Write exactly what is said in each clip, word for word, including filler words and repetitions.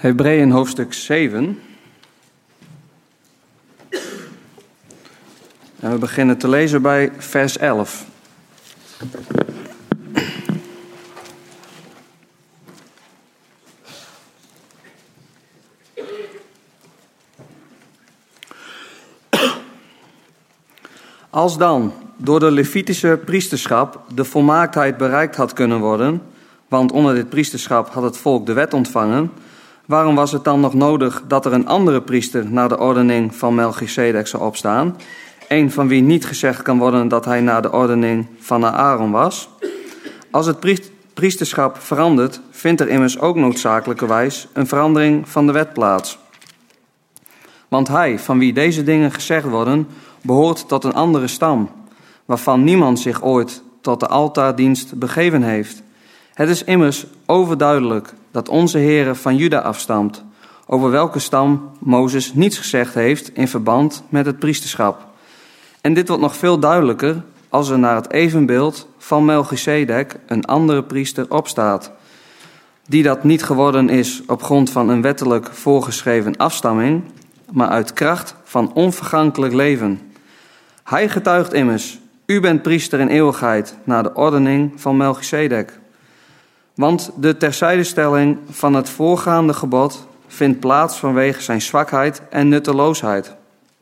Hebreeën hoofdstuk zeven. En we beginnen te lezen bij vers elf. Als dan door de Levitische priesterschap de volmaaktheid bereikt had kunnen worden, want onder dit priesterschap had het volk de wet ontvangen, waarom was het dan nog nodig dat er een andere priester naar de ordening van Melchizedek zou opstaan, een van wie niet gezegd kan worden dat hij naar de ordening van Aaron was? Als het priesterschap verandert, vindt er immers ook noodzakelijkerwijs een verandering van de wet plaats. Want hij, van wie deze dingen gezegd worden, behoort tot een andere stam, waarvan niemand zich ooit tot de altaardienst begeven heeft. Het is immers overduidelijk dat onze Heere van Juda afstamt, over welke stam Mozes niets gezegd heeft in verband met het priesterschap. En dit wordt nog veel duidelijker als er naar het evenbeeld van Melchizedek een andere priester opstaat, die dat niet geworden is op grond van een wettelijk voorgeschreven afstamming, maar uit kracht van onvergankelijk leven. Hij getuigt immers: u bent priester in eeuwigheid naar de ordening van Melchizedek. Want de terzijdestelling van het voorgaande gebod vindt plaats vanwege zijn zwakheid en nutteloosheid.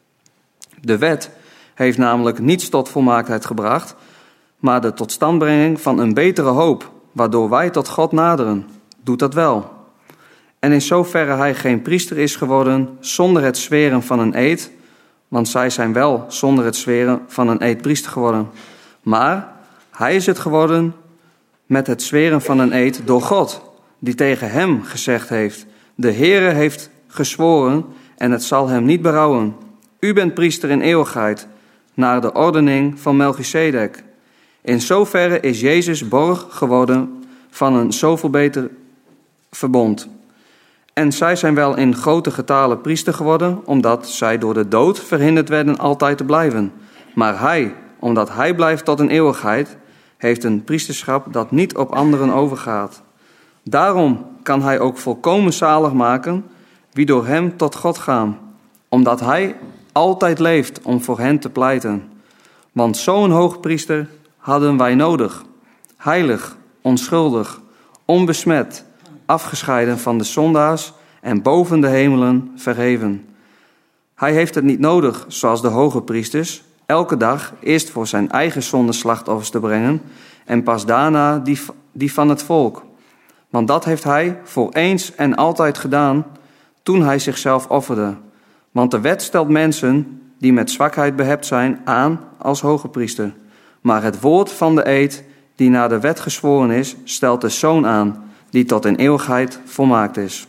De wet heeft namelijk niets tot volmaaktheid gebracht, maar de totstandbrenging van een betere hoop, waardoor wij tot God naderen, doet dat wel. En in zoverre hij geen priester is geworden zonder het zweren van een eed, want zij zijn wel zonder het zweren van een eed priester geworden. Maar hij is het geworden met het zweren van een eed door God, die tegen hem gezegd heeft: de Heere heeft gezworen en het zal hem niet berouwen. U bent priester in eeuwigheid, naar de ordening van Melchizedek. In zoverre is Jezus borg geworden van een zoveel beter verbond. En zij zijn wel in grote getale priester geworden, omdat zij door de dood verhinderd werden altijd te blijven. Maar hij, omdat hij blijft tot een eeuwigheid, heeft een priesterschap dat niet op anderen overgaat. Daarom kan hij ook volkomen zalig maken wie door hem tot God gaan, omdat hij altijd leeft om voor hen te pleiten. Want zo'n hoogpriester hadden wij nodig, heilig, onschuldig, onbesmet, afgescheiden van de zondaars en boven de hemelen verheven. Hij heeft het niet nodig, zoals de hoge priesters, elke dag eerst voor zijn eigen zondeslachtoffers te brengen en pas daarna die, die van het volk. Want dat heeft hij voor eens en altijd gedaan toen hij zichzelf offerde. Want de wet stelt mensen die met zwakheid behept zijn aan als hoge priester. Maar het woord van de eed die naar de wet gezworen is, stelt de Zoon aan, die tot in eeuwigheid volmaakt is.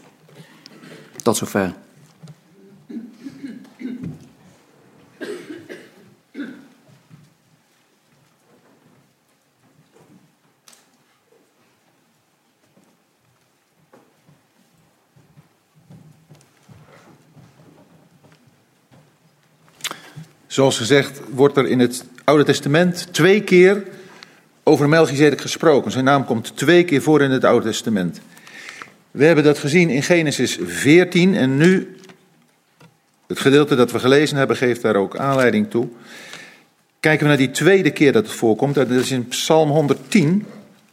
Tot zover. Zoals gezegd wordt er in het Oude Testament twee keer over Melchizedek gesproken. Zijn naam komt twee keer voor in het Oude Testament. We hebben dat gezien in Genesis veertien en nu, het gedeelte dat we gelezen hebben, geeft daar ook aanleiding toe. Kijken we naar die tweede keer dat het voorkomt, dat is in Psalm honderdtien.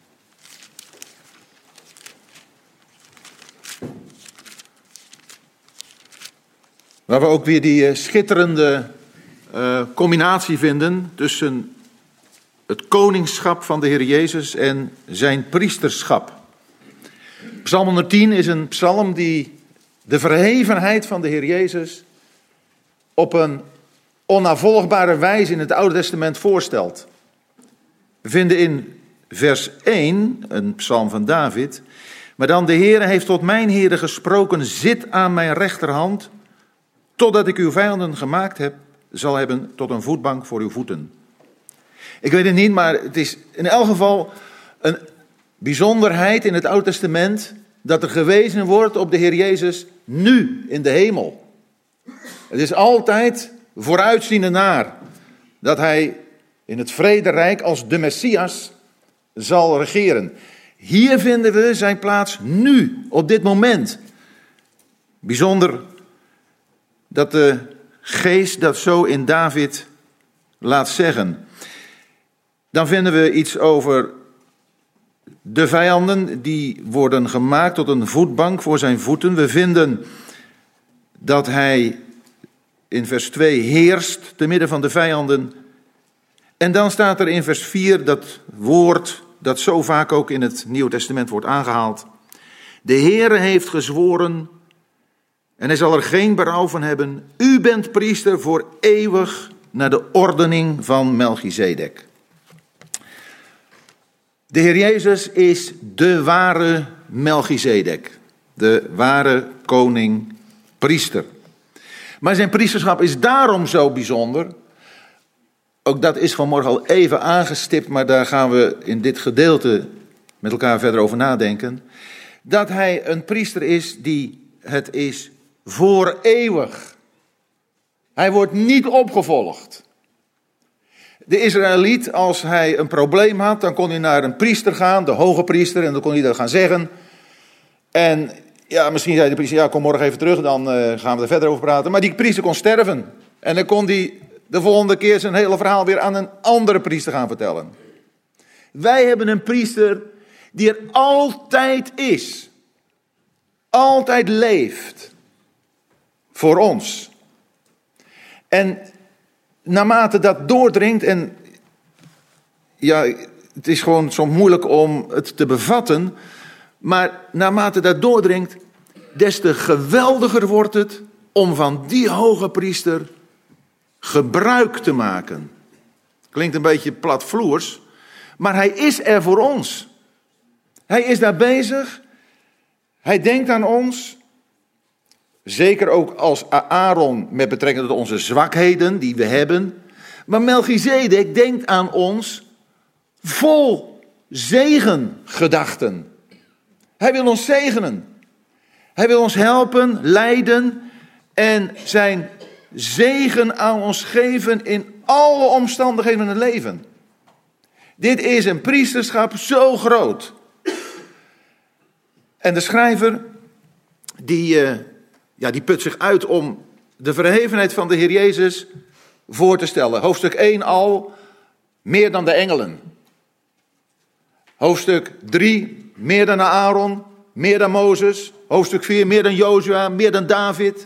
Waar we ook weer die schitterende uh, combinatie vinden tussen het koningschap van de Heer Jezus en zijn priesterschap. Psalm honderdtien is een psalm die de verhevenheid van de Heer Jezus op een onnavolgbare wijze in het Oude Testament voorstelt. We vinden in vers één, een psalm van David: maar dan de Heer heeft tot mijn Heere gesproken: zit aan mijn rechterhand, totdat ik uw vijanden gemaakt heb, zal hebben tot een voetbank voor uw voeten. Ik weet het niet, maar het is in elk geval een bijzonderheid in het Oude Testament dat er gewezen wordt op de Heer Jezus nu in de hemel. Het is altijd vooruitziende naar dat hij in het vrederijk als de Messias zal regeren. Hier vinden we zijn plaats nu, op dit moment. Bijzonder dat de geest dat zo in David laat zeggen. Dan vinden we iets over de vijanden, die worden gemaakt tot een voetbank voor zijn voeten. We vinden dat hij in vers twee heerst te midden van de vijanden. En dan staat er in vers vier dat woord dat zo vaak ook in het Nieuwe Testament wordt aangehaald. De Heere heeft gezworen, en hij zal er geen berouw van hebben, u bent priester voor eeuwig naar de ordening van Melchizedek. De Heer Jezus is de ware Melchizedek, de ware koning, priester. Maar zijn priesterschap is daarom zo bijzonder. Ook dat is vanmorgen al even aangestipt, maar daar gaan we in dit gedeelte met elkaar verder over nadenken. Dat hij een priester is die het is voor eeuwig. Hij wordt niet opgevolgd. De Israëliet, als hij een probleem had, dan kon hij naar een priester gaan, de hoge priester, en dan kon hij dat gaan zeggen. En ja, misschien zei de priester, ja, kom morgen even terug, dan uh, gaan we er verder over praten. Maar die priester kon sterven. En dan kon hij de volgende keer zijn hele verhaal weer aan een andere priester gaan vertellen. Wij hebben een priester die er altijd is. Altijd leeft. Voor ons. En naarmate dat doordringt, en ja, het is gewoon soms moeilijk om het te bevatten, maar naarmate dat doordringt, des te geweldiger wordt het om van die hoge priester gebruik te maken. Klinkt een beetje platvloers, maar hij is er voor ons. Hij is daar bezig. Hij denkt aan ons. Zeker ook als Aaron met betrekking tot onze zwakheden die we hebben. Maar Melchizedek denkt aan ons vol zegengedachten. Hij wil ons zegenen. Hij wil ons helpen, leiden en zijn zegen aan ons geven in alle omstandigheden van het leven. Dit is een priesterschap zo groot. En de schrijver, die, uh, ja, die put zich uit om de verhevenheid van de Heer Jezus voor te stellen. Hoofdstuk één al, meer dan de engelen. Hoofdstuk drie, meer dan Aaron, meer dan Mozes. Hoofdstuk vier, meer dan Jozua, meer dan David.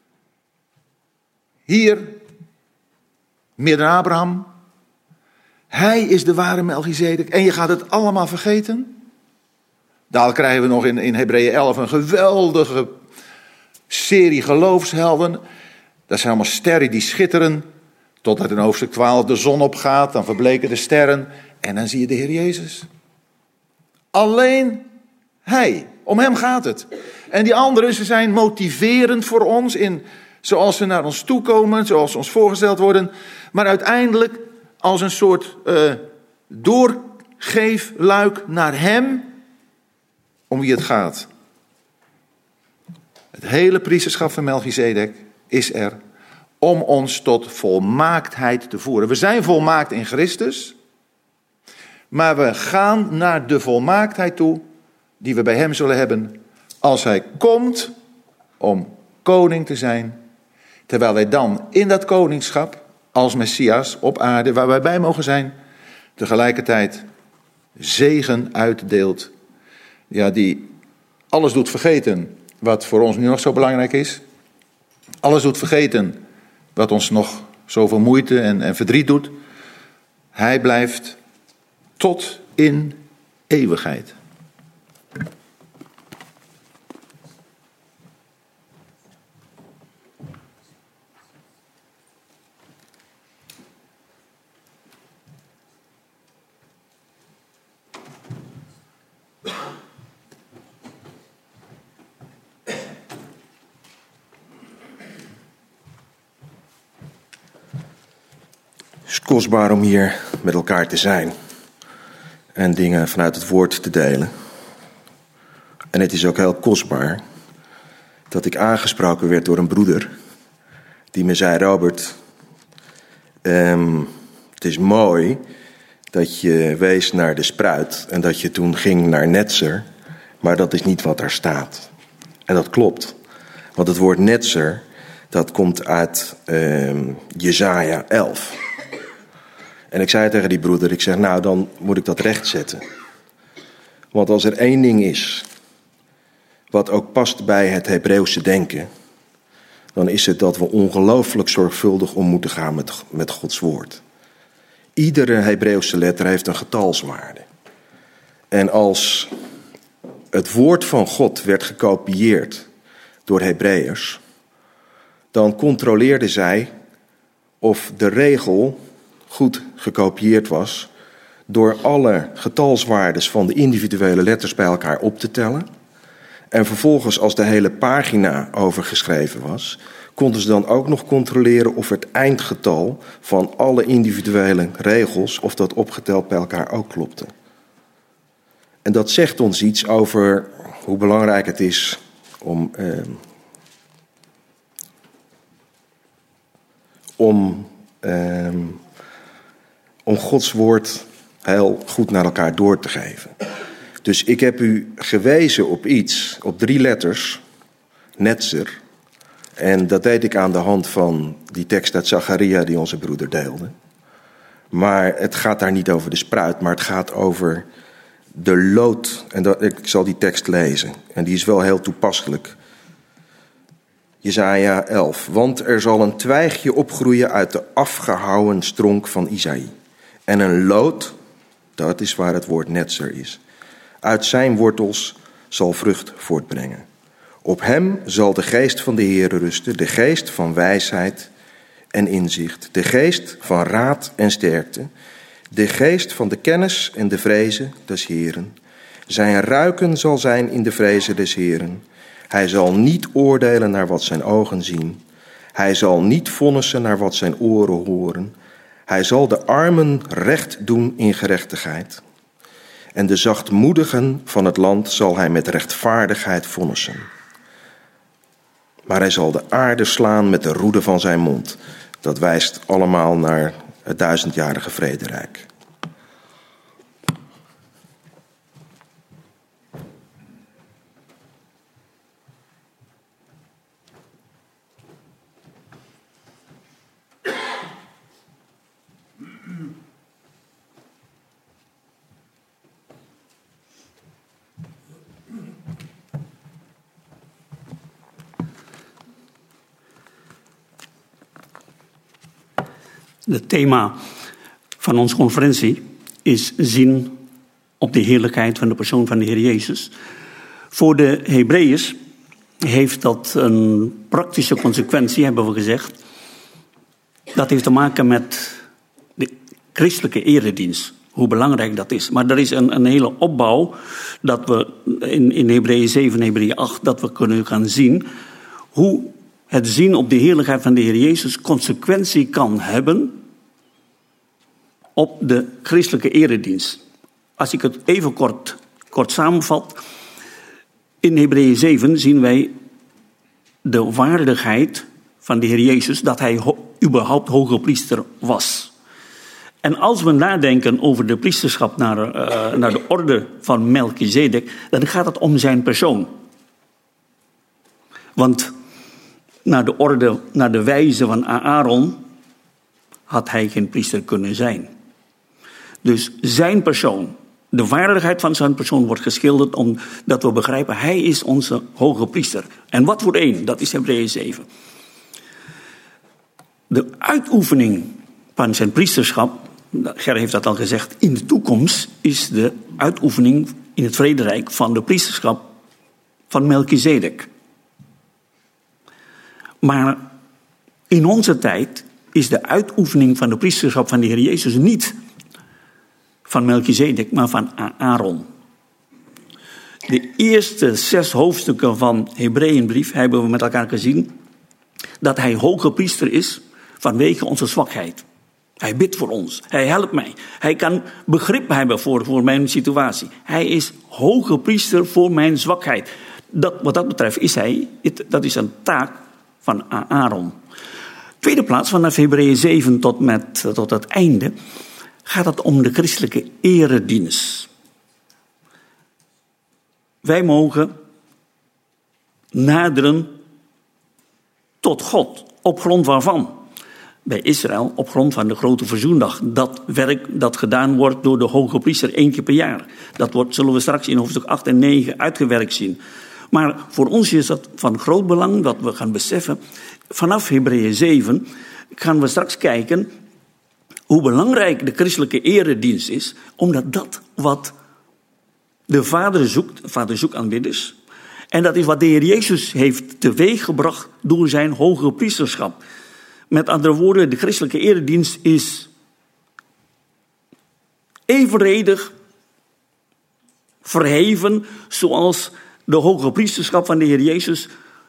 Hier, meer dan Abraham. Hij is de ware Melchizedek. En je gaat het allemaal vergeten. Daar krijgen we nog in, in Hebreeën elf een geweldige serie geloofshelden. Dat zijn allemaal sterren die schitteren. Totdat in hoofdstuk twaalf de zon opgaat. Dan verbleken de sterren. En dan zie je de Heer Jezus. Alleen Hij. Om Hem gaat het. En die anderen, ze zijn motiverend voor ons. In, zoals ze naar ons toekomen. Zoals ze ons voorgesteld worden. Maar uiteindelijk als een soort uh, doorgeefluik naar Hem. Om wie het gaat. Het hele priesterschap van Melchizedek is er om ons tot volmaaktheid te voeren. We zijn volmaakt in Christus, maar we gaan naar de volmaaktheid toe die we bij Hem zullen hebben als Hij komt om koning te zijn, terwijl wij dan in dat koningschap als Messias op aarde, waar wij bij mogen zijn, tegelijkertijd zegen uitdeelt. Ja, die alles doet vergeten wat voor ons nu nog zo belangrijk is. Alles doet vergeten wat ons nog zoveel moeite en, en verdriet doet. Hij blijft tot in eeuwigheid. Het is kostbaar om hier met elkaar te zijn en dingen vanuit het woord te delen. En het is ook heel kostbaar dat ik aangesproken werd door een broeder die me zei: Robert, um, het is mooi dat je wees naar de spruit en dat je toen ging naar Netzer, maar dat is niet wat daar staat. En dat klopt. Want het woord netzer, dat komt uit uh, Jesaja elf. En ik zei tegen die broeder, ik zeg, nou dan moet ik dat rechtzetten. Want als er één ding is, wat ook past bij het Hebreeuwse denken, dan is het dat we ongelooflijk zorgvuldig om moeten gaan met, met Gods woord. Iedere Hebreeuwse letter heeft een getalswaarde. En als het woord van God werd gekopieerd door Hebreeërs, dan controleerden zij of de regel goed gekopieerd was door alle getalswaardes van de individuele letters bij elkaar op te tellen. En vervolgens, als de hele pagina overgeschreven was, konden ze dan ook nog controleren of het eindgetal van alle individuele regels, of dat opgeteld bij elkaar ook klopte. En dat zegt ons iets over hoe belangrijk het is om, eh, om, eh, om Gods woord heel goed naar elkaar door te geven. Dus ik heb u gewezen op iets, op drie letters, netzer. En dat deed ik aan de hand van die tekst uit Zacharia die onze broeder deelde. Maar het gaat daar niet over de spruit, maar het gaat over de lood. En dat, ik zal die tekst lezen. En die is wel heel toepasselijk. Jesaja elf. Want er zal een twijgje opgroeien uit de afgehouwen stronk van Isaïe. En een lood, dat is waar het woord netzer is, uit zijn wortels zal vrucht voortbrengen. Op hem zal de geest van de Heere rusten, de geest van wijsheid en inzicht, de geest van raad en sterkte, de geest van de kennis en de vrezen des Heeren. Zijn ruiken zal zijn in de vrezen des Heeren. Hij zal niet oordelen naar wat zijn ogen zien. Hij zal niet vonnissen naar wat zijn oren horen. Hij zal de armen recht doen in gerechtigheid. En de zachtmoedigen van het land zal hij met rechtvaardigheid vonnissen. Maar hij zal de aarde slaan met de roede van zijn mond. Dat wijst allemaal naar het duizendjarige vrederijk. Het thema van onze conferentie is zien op de heerlijkheid van de persoon van de Heer Jezus. Voor de Hebreeërs heeft dat een praktische consequentie, hebben we gezegd. Dat heeft te maken met de christelijke eredienst, hoe belangrijk dat is. Maar er is een, een hele opbouw dat we in, in Hebreeën zeven, Hebreeën acht, dat we kunnen gaan zien hoe het zien op de heerlijkheid van de Heer Jezus consequentie kan hebben op de christelijke eredienst. Als ik het even kort, kort samenvat. In Hebreeën zeven zien wij de waardigheid van de Heer Jezus, dat hij ho- überhaupt hoge priester was. En als we nadenken over de priesterschap naar, uh, naar de orde van Melchizedek, dan gaat het om zijn persoon. Want naar de orde, naar de wijze van Aaron, had hij geen priester kunnen zijn. Dus zijn persoon, de waardigheid van zijn persoon wordt geschilderd omdat we begrijpen, hij is onze hoge priester. En wat voor één? Dat is Hebreeën zeven. De uitoefening van zijn priesterschap, Ger heeft dat al gezegd, in de toekomst is de uitoefening in het vrederijk van de priesterschap van Melchizedek. Maar in onze tijd is de uitoefening van de priesterschap van de Heer Jezus niet van Melchizedek, maar van Aaron. De eerste zes hoofdstukken van Hebreeënbrief hebben we met elkaar gezien dat hij hoge priester is vanwege onze zwakheid. Hij bidt voor ons. Hij helpt mij. Hij kan begrip hebben voor, voor mijn situatie. Hij is hoge priester voor mijn zwakheid. Dat, wat dat betreft is hij, dat is een taak van Aaron. Tweede plaats, vanaf Hebreeën zeven tot, met, tot het einde, gaat het om de christelijke eredienst. Wij mogen naderen tot God. Op grond waarvan? Bij Israël op grond van de grote verzoendag. Dat werk dat gedaan wordt door de hoge priester één keer per jaar. Dat wordt, zullen we straks in hoofdstuk acht en negen uitgewerkt zien. Maar voor ons is dat van groot belang dat we gaan beseffen. Vanaf Hebreeën zeven gaan we straks kijken hoe belangrijk de christelijke eredienst is. Omdat dat wat de Vader zoekt, Vader zoekt aanbidders. En dat is wat de Heer Jezus heeft teweeggebracht door zijn hoge priesterschap. Met andere woorden, de christelijke eredienst is evenredig verheven zoals de hoge priesterschap van de Heer Jezus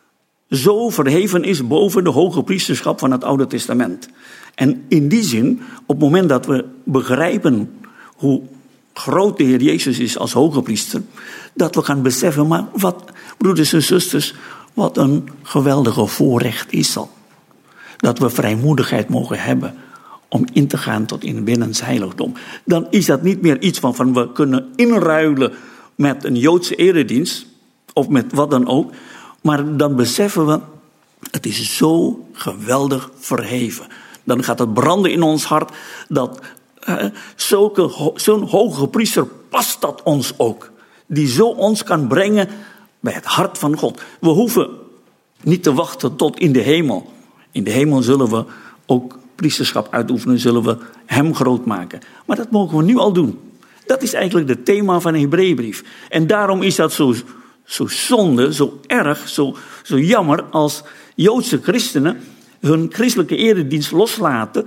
zo verheven is boven de hoge priesterschap van het Oude Testament. En in die zin, op het moment dat we begrijpen hoe groot de Heer Jezus is als hoge priester, dat we gaan beseffen, maar wat, broeders en zusters, wat een geweldige voorrecht is dat. Dat we vrijmoedigheid mogen hebben om in te gaan tot in binnens heiligdom. Dan is dat niet meer iets van, van we kunnen inruilen met een Joodse eredienst, of met wat dan ook. Maar dan beseffen we, het is zo geweldig verheven. Dan gaat het branden in ons hart dat uh, zulke, zo'n hoge priester past dat ons ook. Die zo ons kan brengen bij het hart van God. We hoeven niet te wachten tot in de hemel. In de hemel zullen we ook priesterschap uitoefenen, zullen we hem groot maken. Maar dat mogen we nu al doen. Dat is eigenlijk het thema van de Hebreeënbrief. En daarom is dat zo, zo zonde, zo erg, zo, zo jammer als Joodse christenen hun christelijke eredienst loslaten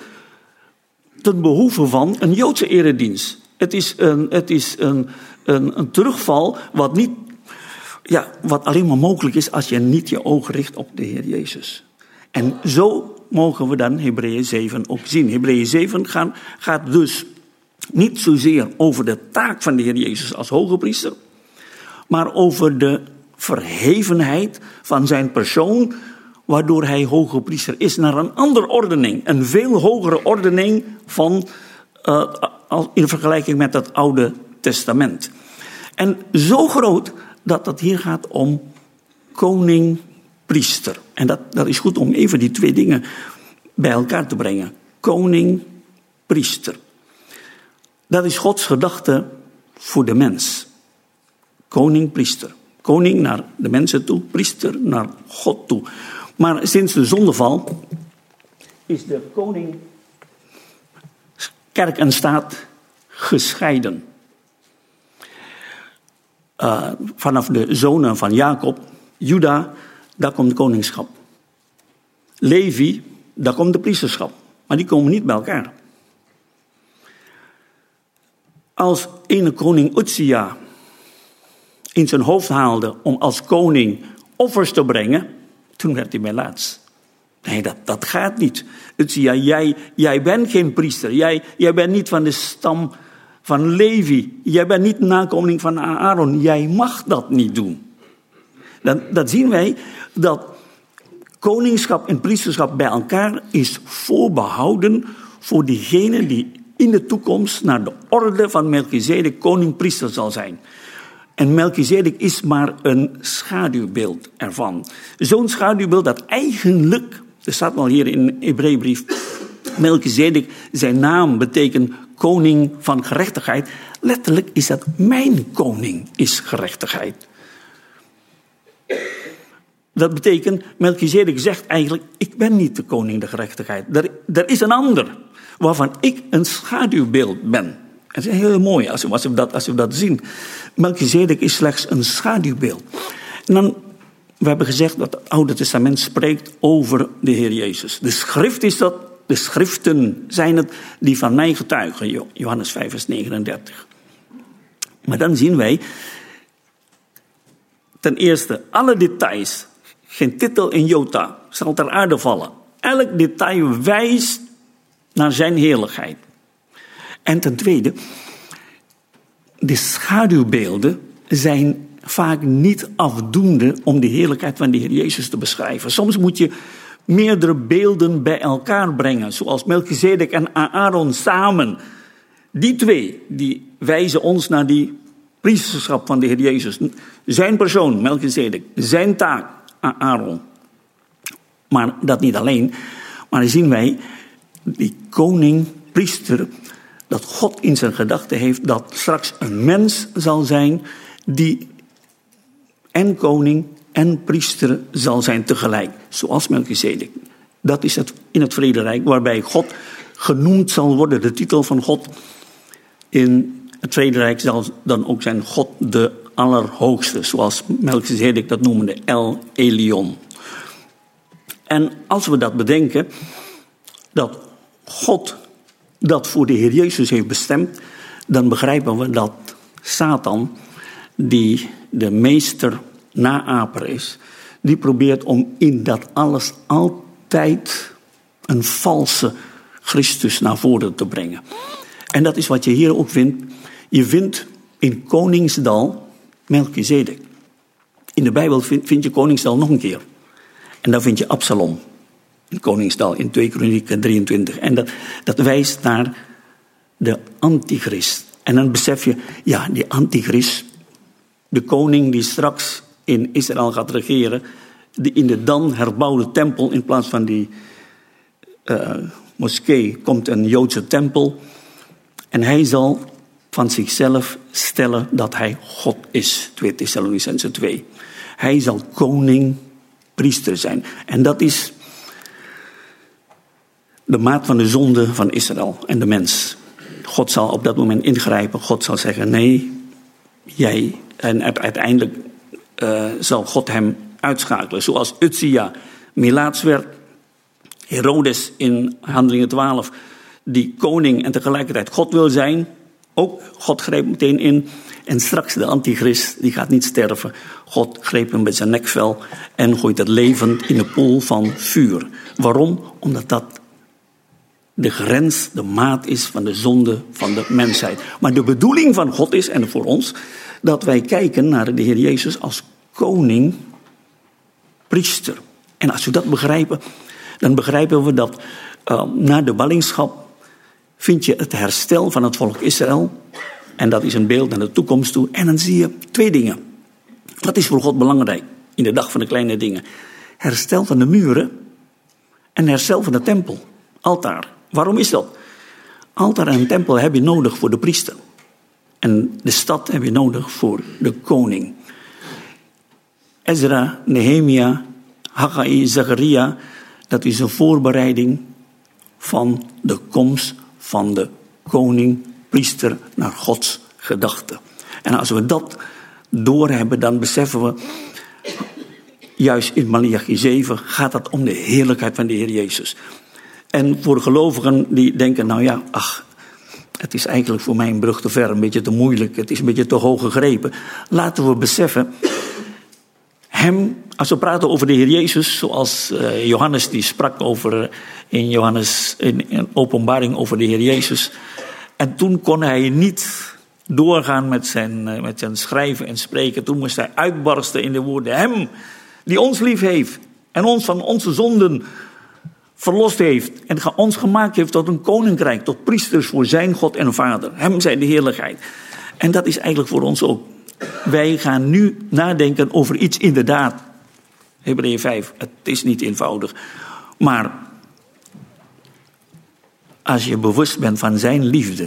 ten behoeve van een Joodse eredienst. Het is een, het is een, een, een terugval wat, niet, ja, wat alleen maar mogelijk is als je niet je ogen richt op de Heer Jezus. En zo mogen we dan Hebreeën zeven ook zien. Hebreeën zeven gaan, gaat dus niet zozeer over de taak van de Heer Jezus als hoge priester, maar over de verhevenheid van zijn persoon, waardoor hij hoge priester is, naar een andere ordening. Een veel hogere ordening van, uh, in vergelijking met het Oude Testament. En zo groot dat het hier gaat om koning, priester. En dat, dat is goed om even die twee dingen bij elkaar te brengen. Koning, priester. Dat is Gods gedachte voor de mens. Koning, priester. Koning naar de mensen toe, priester naar God toe. Maar sinds de zondeval is de koning, kerk en staat gescheiden. Uh, vanaf de zonen van Jacob, Juda, daar komt de koningschap. Levi, daar komt de priesterschap. Maar die komen niet bij elkaar. Als ene koning Uzia in zijn hoofd haalde om als koning offers te brengen, toen werd hij melaats. Nee, dat, dat gaat niet. Uzia, jij, jij bent geen priester. Jij, jij bent niet van de stam van Levi. Jij bent niet nakomeling van Aaron. Jij mag dat niet doen. Dan, dat zien wij dat koningschap en priesterschap bij elkaar is voorbehouden voor diegene die in de toekomst naar de orde van Melchizedek koning-priester zal zijn. En Melchizedek is maar een schaduwbeeld ervan. Zo'n schaduwbeeld dat eigenlijk, er staat wel hier in de Hebreeënbrief, Melchizedek, zijn naam betekent koning van gerechtigheid. Letterlijk is dat mijn koning is gerechtigheid. Dat betekent, Melchizedek zegt eigenlijk, ik ben niet de koning der gerechtigheid. Er, er is een ander, waarvan ik een schaduwbeeld ben. Het is heel mooi als we, als we, dat, als we dat zien. Melchizedek is slechts een schaduwbeeld. En dan, we hebben gezegd dat het Oude Testament spreekt over de Heer Jezus. De schrift is dat, de schriften zijn het die van mij getuigen. Johannes vijf vers negenendertig. Maar dan zien wij, ten eerste, alle details, geen titel in jota, zal ter aarde vallen. Elk detail wijst naar zijn heerlijkheid. En ten tweede, de schaduwbeelden zijn vaak niet afdoende om de heerlijkheid van de Heer Jezus te beschrijven. Soms moet je meerdere beelden bij elkaar brengen, zoals Melchizedek en Aaron samen. Die twee, die wijzen ons naar die priesterschap van de Heer Jezus. Zijn persoon, Melchizedek, zijn taak, Aaron. Maar dat niet alleen. Maar dan zien wij die koning, priester, dat God in zijn gedachten heeft dat straks een mens zal zijn die en koning en priester zal zijn tegelijk. Zoals Melchizedek. Dat is het in het vrederijk waarbij God genoemd zal worden. De titel van God in het vrederijk zal dan ook zijn God de Allerhoogste. Zoals Melchizedek dat noemde, El Elyon. En als we dat bedenken, dat God dat voor de Heer Jezus heeft bestemd, dan begrijpen we dat Satan, die de meester naaper is, die probeert om in dat alles altijd een valse Christus naar voren te brengen. En dat is wat je hier ook vindt. Je vindt in Koningsdal Melchizedek. In de Bijbel vind, vind je Koningsdal nog een keer. En dan vind je Absalom. In Koningsdal in twee Kronieken drieëntwintig. En dat, dat wijst naar de antichrist. En dan besef je, ja, die antichrist, de koning die straks in Israël gaat regeren, die in de dan herbouwde tempel, in plaats van die uh, moskee, komt een Joodse tempel. En hij zal van zichzelf stellen dat hij God is. twee Thessalonicenzen twee. Hij zal koning, priester zijn. En dat is de maat van de zonde van Israël en de mens. God zal op dat moment ingrijpen. God zal zeggen, nee, jij. En uiteindelijk uh, zal God hem uitschakelen. Zoals Uzia Melaats werd. Herodes in Handelingen twaalf, die koning en tegelijkertijd God wil zijn. Ook God greep meteen in. En straks de antichrist, die gaat niet sterven. God greep hem met zijn nekvel en gooit het levend in de poel van vuur. Waarom? Omdat dat de grens, de maat is van de zonde van de mensheid. Maar de bedoeling van God is, en voor ons, dat wij kijken naar de Heer Jezus als koning, priester. En als we dat begrijpen, dan begrijpen we dat uh, na de ballingschap vind je het herstel van het volk Israël. En dat is een beeld naar de toekomst toe. En dan zie je twee dingen. Wat is voor God belangrijk in de dag van de kleine dingen? Herstel van de muren en herstel van de tempel, altaar. Waarom is dat? Altaar en tempel heb je nodig voor de priester. En de stad heb je nodig voor de koning. Ezra, Nehemia, Haggai, Zacharia, dat is een voorbereiding van de komst van de koning, priester naar Gods gedachte. En als we dat doorhebben, dan beseffen we, juist in Maleachi zeven gaat het om de heerlijkheid van de Heer Jezus. En voor gelovigen die denken, nou ja, ach, het is eigenlijk voor mij een brug te ver, een beetje te moeilijk, het is een beetje te hoog gegrepen. Laten we beseffen, hem, als we praten over de Heer Jezus, zoals uh, Johannes die sprak over, in Johannes, in, in openbaring over de Heer Jezus. En toen kon hij niet doorgaan met zijn, uh, met zijn schrijven en spreken. Toen moest hij uitbarsten in de woorden, hem die ons lief heeft en ons van onze zonden verlost heeft en ons gemaakt heeft tot een koninkrijk, tot priesters voor zijn God en Vader. Hem zij de heerlijkheid. En dat is eigenlijk voor ons ook. Wij gaan nu nadenken over iets inderdaad. Hebreeën vijf, het is niet eenvoudig. Maar als je bewust bent van zijn liefde,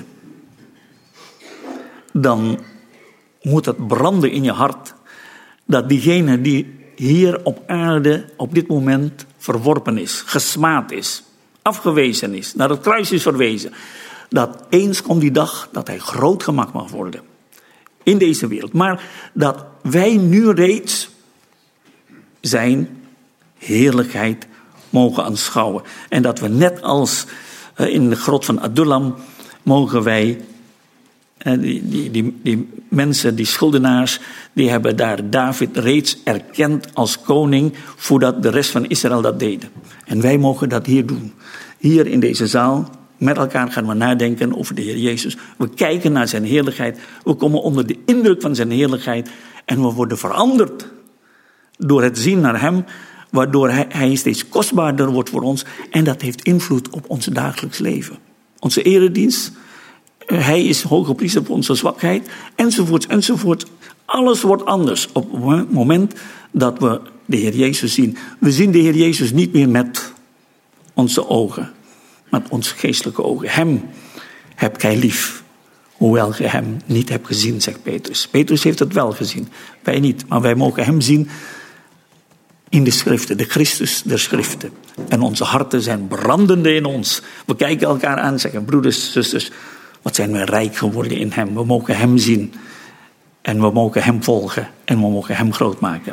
dan moet het branden in je hart dat diegene die hier op aarde op dit moment verworpen is, gesmaad is, afgewezen is, naar het kruis is verwezen, dat eens komt die dag dat hij groot gemaakt mag worden in deze wereld. Maar dat wij nu reeds zijn heerlijkheid mogen aanschouwen. En dat we net als in de grot van Adullam mogen wij, die, die, die, die mensen, die schuldenaars, die hebben daar David reeds erkend als koning voordat de rest van Israël dat deden. En wij mogen dat hier doen. Hier in deze zaal, met elkaar gaan we nadenken over de Heer Jezus. We kijken naar zijn heerlijkheid. We komen onder de indruk van zijn heerlijkheid. En we worden veranderd door het zien naar hem, waardoor hij, hij steeds kostbaarder wordt voor ons. En dat heeft invloed op ons dagelijks leven. Onze eredienst, hij is hoge priester voor onze zwakheid, enzovoort, enzovoort. Alles wordt anders op het moment dat we de Heer Jezus zien. We zien de Heer Jezus niet meer met onze ogen, met onze geestelijke ogen. Hem hebt gij lief, hoewel je hem niet hebt gezien, zegt Petrus. Petrus heeft het wel gezien, wij niet. Maar wij mogen hem zien in de schriften, de Christus der schriften. En onze harten zijn brandende in ons. We kijken elkaar aan en zeggen, broeders, zusters, wat zijn we rijk geworden in hem. We mogen hem zien en we mogen hem volgen en we mogen hem groot maken.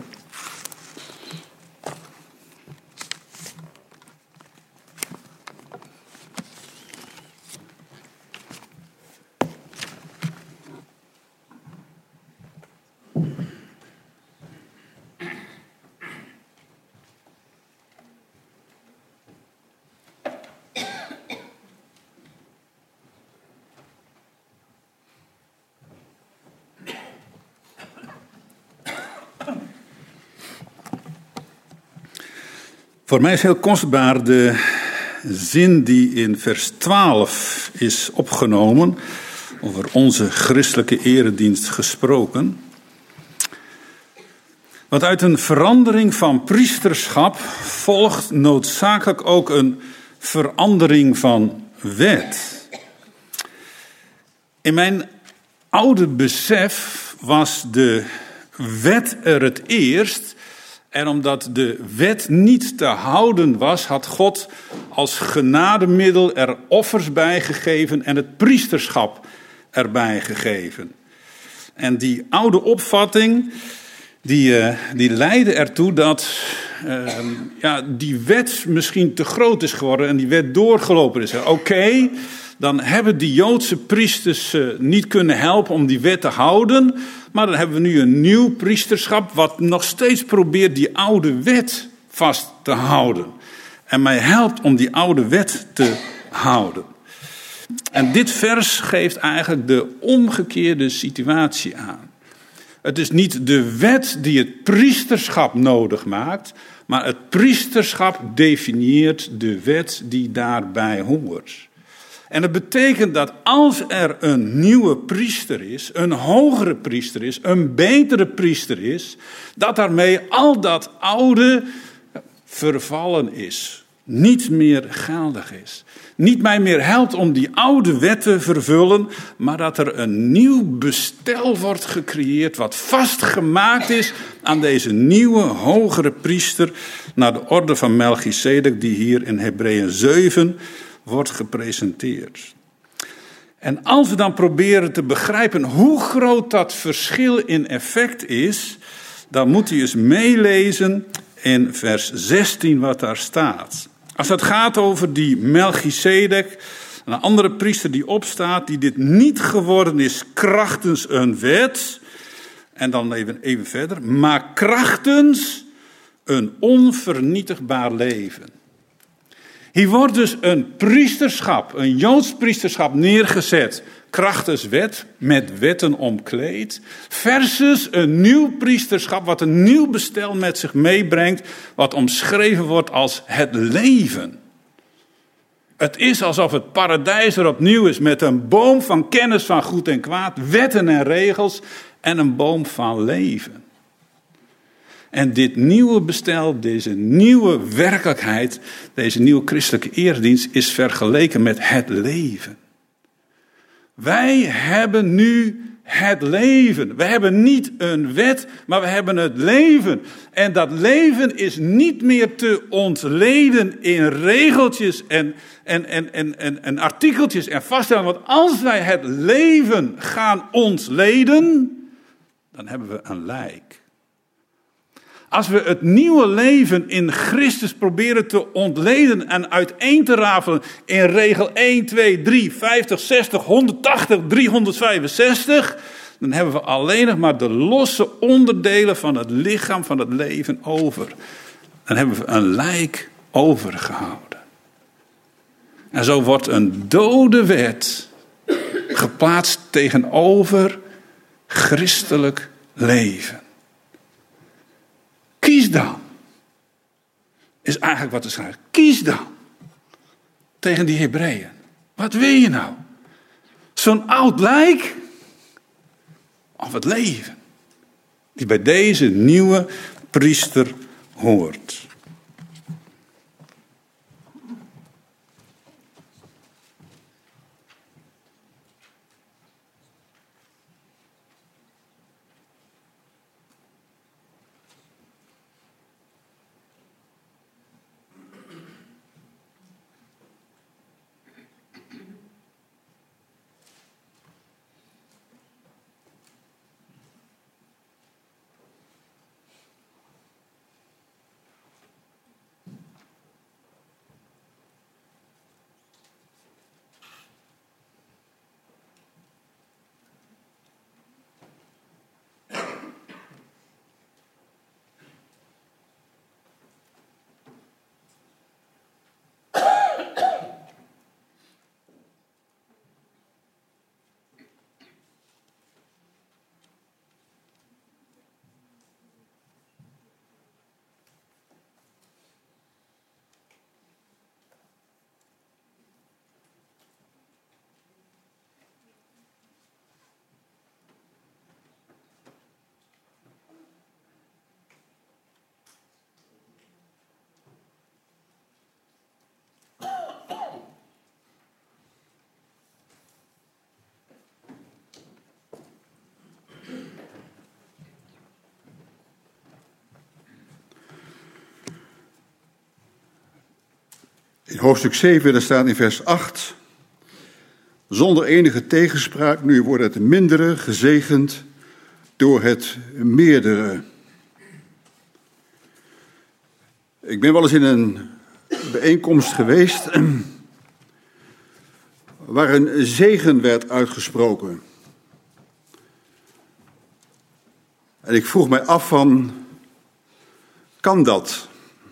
Voor mij is heel kostbaar de zin die in vers twaalf is opgenomen, over onze christelijke eredienst gesproken. Want uit een verandering van priesterschap volgt noodzakelijk ook een verandering van wet. In mijn oude besef was de wet er het eerst. En omdat de wet niet te houden was, had God als genademiddel er offers bij gegeven en het priesterschap erbij gegeven. En die oude opvatting, die, uh, die leidde ertoe dat uh, ja, die wet misschien te groot is geworden en die wet doorgelopen is. Oké, okay, dan hebben die Joodse priesters uh, niet kunnen helpen om die wet te houden. Maar dan hebben we nu een nieuw priesterschap wat nog steeds probeert die oude wet vast te houden. En mij helpt om die oude wet te houden. En dit vers geeft eigenlijk de omgekeerde situatie aan. Het is niet de wet die het priesterschap nodig maakt, maar het priesterschap definieert de wet die daarbij hoort. En dat betekent dat als er een nieuwe priester is, een hogere priester is, een betere priester is, dat daarmee al dat oude vervallen is, niet meer geldig is. Niet mij meer helpt om die oude wet te vervullen, maar dat er een nieuw bestel wordt gecreëerd wat vastgemaakt is aan deze nieuwe hogere priester naar de orde van Melchizedek die hier in Hebreeën zeven wordt gepresenteerd. En als we dan proberen te begrijpen hoe groot dat verschil in effect is, dan moet u eens meelezen in vers zestien wat daar staat. Als het gaat over die Melchizedek, een andere priester die opstaat, die dit niet geworden is krachtens een wet, en dan even, even verder, maar krachtens een onvernietigbaar leven. Hier wordt dus een priesterschap, een Joods priesterschap neergezet, krachtens wet, met wetten omkleed, versus een nieuw priesterschap wat een nieuw bestel met zich meebrengt, wat omschreven wordt als het leven. Het is alsof het paradijs er opnieuw is met een boom van kennis van goed en kwaad, wetten en regels en een boom van leven. En dit nieuwe bestel, deze nieuwe werkelijkheid, deze nieuwe christelijke eredienst is vergeleken met het leven. Wij hebben nu het leven. We hebben niet een wet, maar we hebben het leven. En dat leven is niet meer te ontleden in regeltjes en, en, en, en, en, en artikeltjes en vaststellen. Want als wij het leven gaan ontleden, dan hebben we een lijk. Als we het nieuwe leven in Christus proberen te ontleden en uiteen te rafelen in regel één, twee, drie, vijftig, zestig, honderdtachtig, driehonderdvijfenzestig, dan hebben we alleen nog maar de losse onderdelen van het lichaam van het leven over. Dan hebben we een lijk overgehouden. En zo wordt een dode wet geplaatst tegenover christelijk leven. Kies dan. Is eigenlijk wat er schrijft. Kies dan. Tegen die Hebreeën. Wat wil je nou? Zo'n oud lijk? Of het leven? Die bij deze nieuwe priester hoort. In hoofdstuk zeven, daar staat in vers acht... Zonder enige tegenspraak, nu wordt het mindere gezegend door het meerdere. Ik ben wel eens in een bijeenkomst geweest waar een zegen werd uitgesproken. En ik vroeg mij af van, kan dat?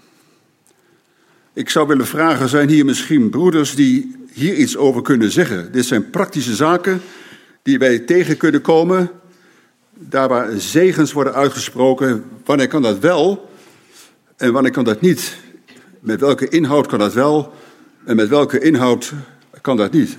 Ik zou willen vragen, zijn hier misschien broeders die hier iets over kunnen zeggen? Dit zijn praktische zaken die wij tegen kunnen komen. Daar waar zegens worden uitgesproken, wanneer kan dat wel en wanneer kan dat niet? Met welke inhoud kan dat wel en met welke inhoud kan dat niet?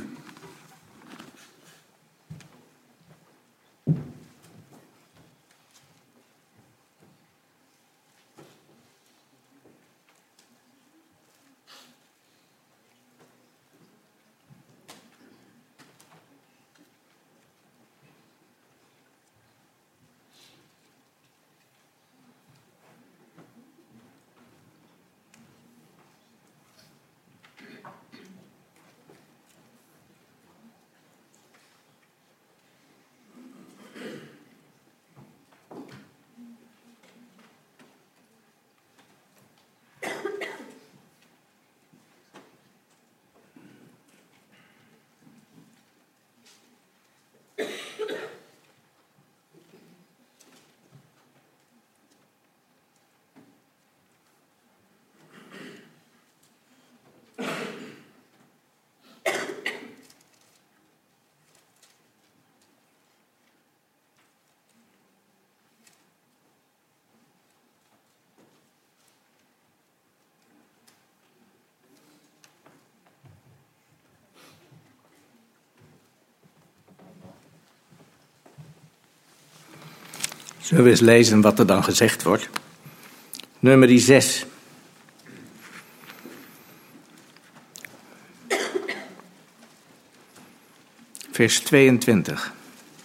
Zullen we eens lezen wat er dan gezegd wordt? Nummer zes. Vers tweeëntwintig.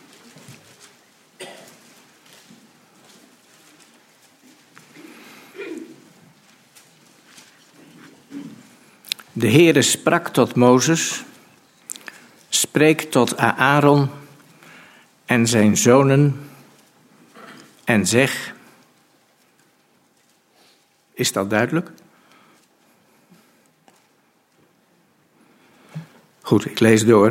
De Heere sprak tot Mozes, spreek tot Aaron en zijn zonen en zeg, is dat duidelijk? Goed, ik lees door.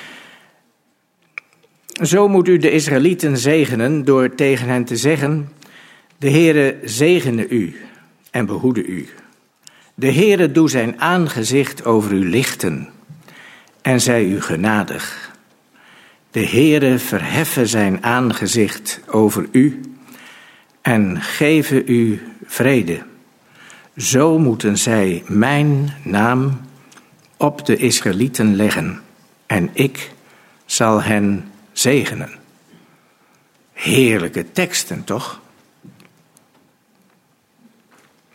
Zo moet u de Israëlieten zegenen door tegen hen te zeggen, de Heere zegene u en behoede u. De Heere doe zijn aangezicht over u lichten en zij u genadig. De Heere verheffe zijn aangezicht over u en geven u vrede. Zo moeten zij mijn naam op de Israëlieten leggen en ik zal hen zegenen. Heerlijke teksten, toch?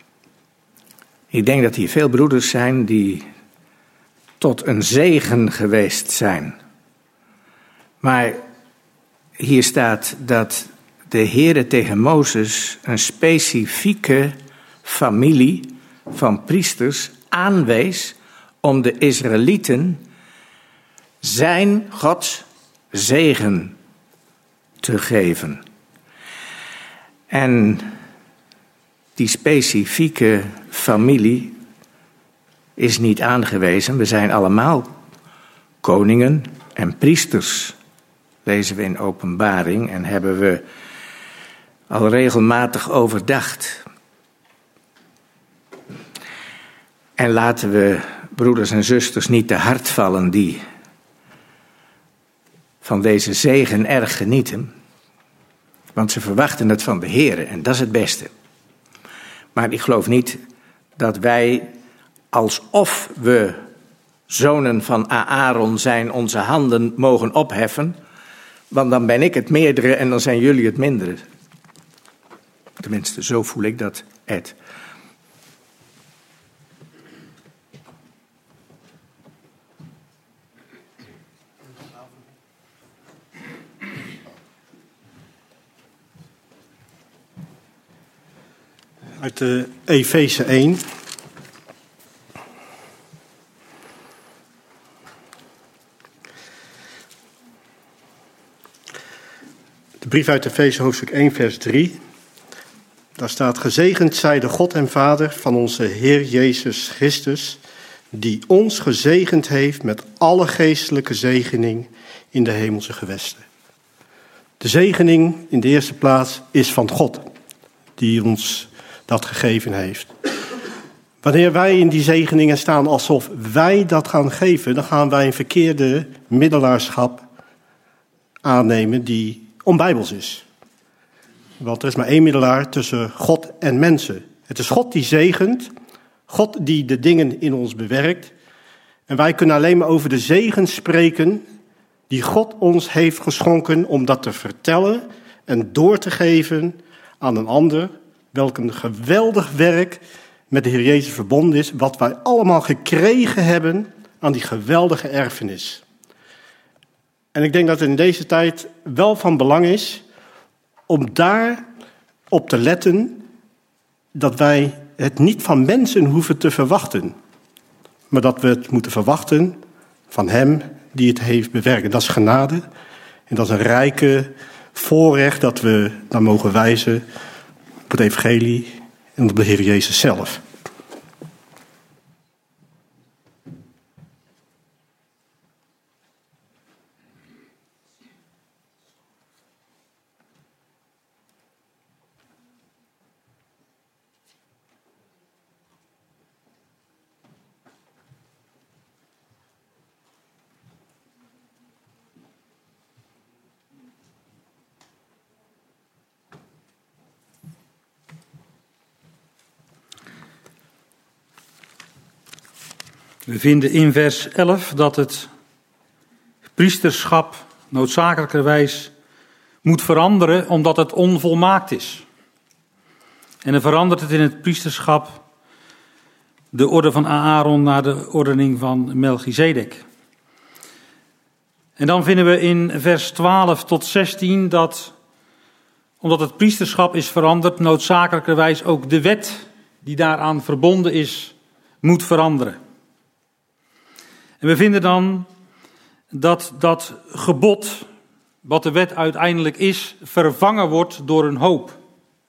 Ik denk dat hier veel broeders zijn die tot een zegen geweest zijn. Maar hier staat dat de Heere tegen Mozes een specifieke familie van priesters aanwees om de Israëlieten zijn Gods zegen te geven. En die specifieke familie is niet aangewezen. We zijn allemaal koningen en priesters, lezen we in Openbaring en hebben we al regelmatig overdacht. En laten we, broeders en zusters, niet te hard vallen die van deze zegen erg genieten. Want ze verwachten het van de Heere en dat is het beste. Maar ik geloof niet dat wij, alsof we zonen van Aaron zijn, onze handen mogen opheffen. Want dan ben ik het meerdere en dan zijn jullie het mindere. Tenminste, zo voel ik dat, Ed. Uit de Efeze één. De brief uit Efeze hoofdstuk één vers drie. Daar staat: gezegend zij de God en Vader van onze Heer Jezus Christus, die ons gezegend heeft met alle geestelijke zegening in de hemelse gewesten. De zegening in de eerste plaats is van God, die ons dat gegeven heeft. Wanneer wij in die zegeningen staan alsof wij dat gaan geven, dan gaan wij een verkeerde middelaarschap aannemen die onbijbels is. Want er is maar één middelaar tussen God en mensen. Het is God die zegent, God die de dingen in ons bewerkt. En wij kunnen alleen maar over de zegen spreken die God ons heeft geschonken om dat te vertellen en door te geven aan een ander. Welk een geweldig werk met de Heer Jezus verbonden is, wat wij allemaal gekregen hebben aan die geweldige erfenis. En ik denk dat het in deze tijd wel van belang is om daar op te letten dat wij het niet van mensen hoeven te verwachten, maar dat we het moeten verwachten van Hem die het heeft bewerkt. Dat is genade en dat is een rijke voorrecht dat we dan mogen wijzen op het evangelie en op de Heer Jezus zelf. We vinden in vers elf dat het priesterschap noodzakelijkerwijs moet veranderen omdat het onvolmaakt is. En dan verandert het in het priesterschap de orde van Aaron naar de ordening van Melchizedek. En dan vinden we in vers twaalf tot zestien dat, omdat het priesterschap is veranderd, noodzakelijkerwijs ook de wet die daaraan verbonden is, moet veranderen. En we vinden dan dat dat gebod, wat de wet uiteindelijk is, vervangen wordt door een hoop.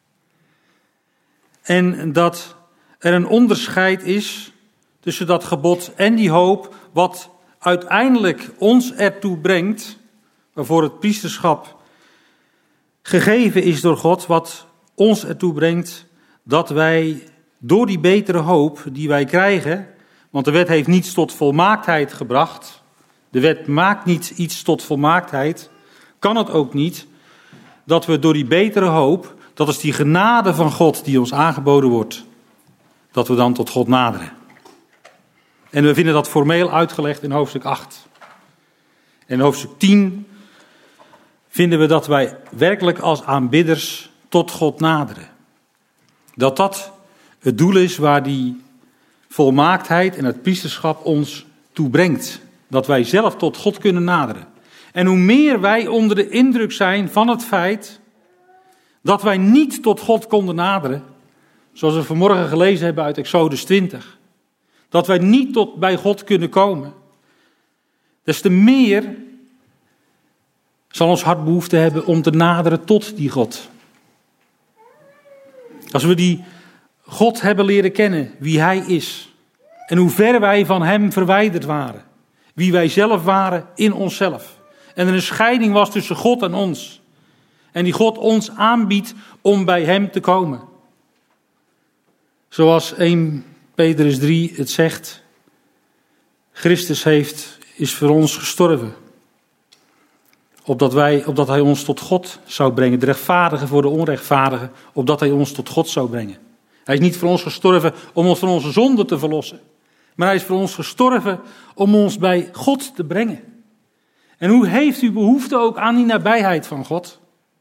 En dat er een onderscheid is tussen dat gebod en die hoop, wat uiteindelijk ons ertoe brengt, waarvoor het priesterschap gegeven is door God, wat ons ertoe brengt dat wij door die betere hoop die wij krijgen, want de wet heeft niets tot volmaaktheid gebracht, de wet maakt niet iets tot volmaaktheid, kan het ook niet, dat we door die betere hoop, dat is die genade van God die ons aangeboden wordt, dat we dan tot God naderen. En we vinden dat formeel uitgelegd in hoofdstuk acht. En in hoofdstuk tien vinden we dat wij werkelijk als aanbidders tot God naderen. Dat dat het doel is waar die volmaaktheid en het priesterschap ons toebrengt. Dat wij zelf tot God kunnen naderen. En hoe meer wij onder de indruk zijn van het feit dat wij niet tot God konden naderen, zoals we vanmorgen gelezen hebben uit Exodus twintig, dat wij niet tot bij God kunnen komen, des te meer zal ons hart behoefte hebben om te naderen tot die God. Als we die God hebben leren kennen, wie Hij is, en hoe ver wij van Hem verwijderd waren, wie wij zelf waren in onszelf, en er een scheiding was tussen God en ons, en die God ons aanbiedt om bij Hem te komen. Zoals eerste Petrus drie het zegt, Christus heeft, is voor ons gestorven, opdat, wij, opdat Hij ons tot God zou brengen, de rechtvaardige voor de onrechtvaardige, opdat Hij ons tot God zou brengen. Hij is niet voor ons gestorven om ons van onze zonde te verlossen, maar Hij is voor ons gestorven om ons bij God te brengen. En hoe heeft u behoefte ook aan die nabijheid van God?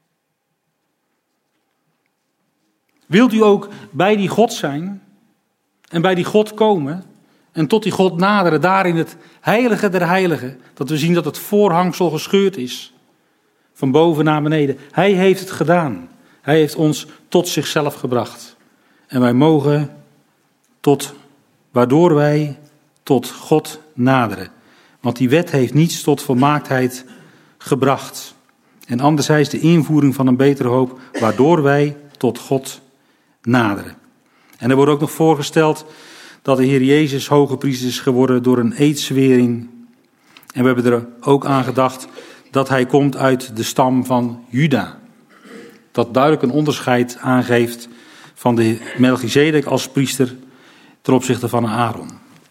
Wilt u ook bij die God zijn en bij die God komen en tot die God naderen, daar in het heilige der heiligen, dat we zien dat het voorhangsel gescheurd is, van boven naar beneden. Hij heeft het gedaan. Hij heeft ons tot zichzelf gebracht. En wij mogen tot, waardoor wij tot God naderen. Want die wet heeft niets tot volmaaktheid gebracht. En anderzijds de invoering van een betere hoop, waardoor wij tot God naderen. En er wordt ook nog voorgesteld dat de Heer Jezus hoge priester is geworden door een eedzwering. En we hebben er ook aan gedacht dat hij komt uit de stam van Juda. Dat duidelijk een onderscheid aangeeft van de Melchizedek als priester ten opzichte van Aaron.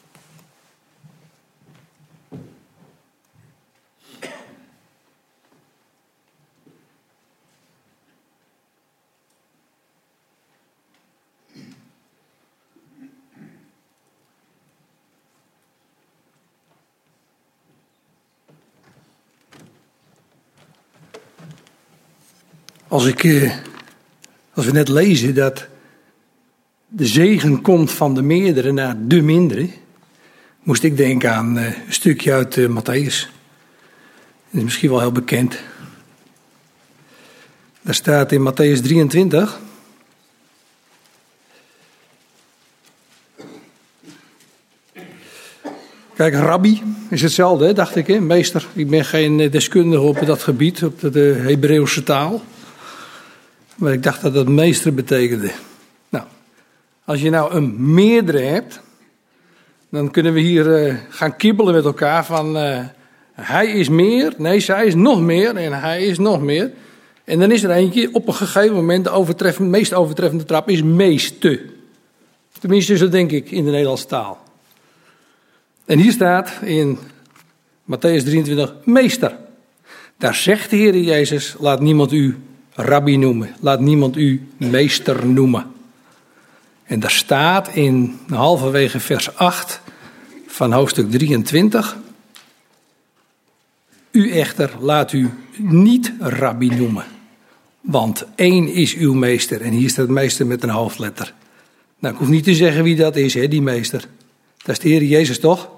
Als, ik, eh, als we net lezen dat de zegen komt van de meerdere naar de mindere, moest ik denken aan eh, een stukje uit uh, Matthäus. Dat is misschien wel heel bekend. Daar staat in Matthäus drieëntwintig. Kijk, rabbi is hetzelfde, hè, dacht ik, hè? Meester. Ik ben geen deskundige op dat gebied, op de Hebreeuwse taal. Maar ik dacht dat dat meester betekende. Nou, als je nou een meerdere hebt, dan kunnen we hier uh, gaan kibbelen met elkaar van uh, hij is meer, nee, zij is nog meer en hij is nog meer. En dan is er eentje, op een gegeven moment, de overtreffende, meest overtreffende trap is meeste. Tenminste, zo denk ik in de Nederlandse taal. En hier staat in Matthäus drieëntwintig, meester. Daar zegt de Heer Jezus, laat niemand u rabbi noemen. Laat niemand u meester noemen. En daar staat in halverwege vers acht van hoofdstuk drieëntwintig. U echter laat u niet rabbi noemen. Want één is uw meester. En hier staat meester met een hoofdletter. Nou, ik hoef niet te zeggen wie dat is, hè, die meester. Dat is de Heer Jezus toch?